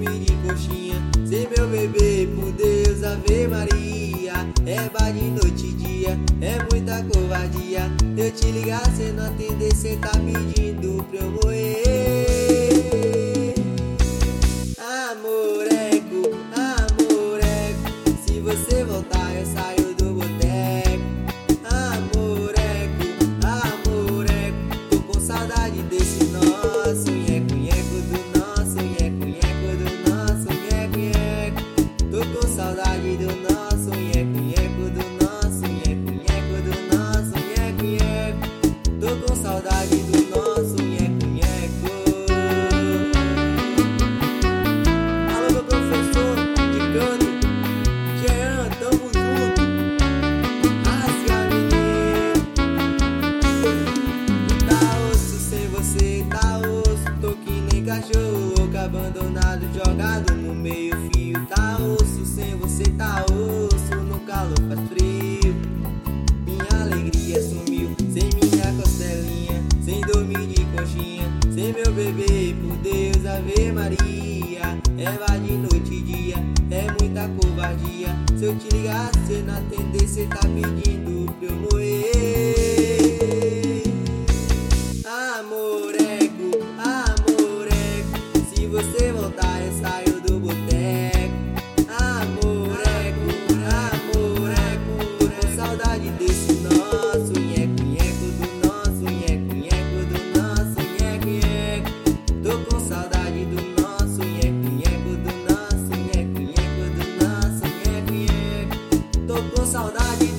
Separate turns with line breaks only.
dormir de coxinha. Sem meu bebê, por Deus, Ave Maria. É bar de noite e dia, é muita covardia. Eu te ligar, cê não atender, cê tá pedindo pra eu morrer. Amoreco, amoreco, se você voltar eu saio do boteco. Amoreco, amoreco, tô com saudade desse nosso nheco-nheco, do nosso nheco-nheco, do nosso nheco-nheco. Tô com saudade do nosso nheco-nheco, do nosso nheco-nheco, do nosso nheco-nheco. Tô com saudade do nosso nheco-nheco. Alô, meu professor de canto, Jean, tamo junto. Rasga, menino. Tá osso sem você, tá osso. Tô que nem cachorro abandonado, jogado no meio fio. Tá osso sem você, tá osso. No calor faz frio. Minha alegria sumiu, sem minha costelinha, sem dormir de coxinha, sem meu bebê, por Deus, Ave Maria. É bar de noite e dia, é muita covardia. Se eu te ligar, cê não atender, cê tá pedindo pra eu morrer. Amoreco, amoreco, se você voltar eu saio do boteco. Amoreco, amoreco, tô com saudade desse nosso nheco-nheco, do nosso nheco-nheco, do nosso nheco-nheco. Tô com saudade do nosso nheco-nheco, do nosso nheco-nheco, do nosso nheco-nheco. Tô com saudade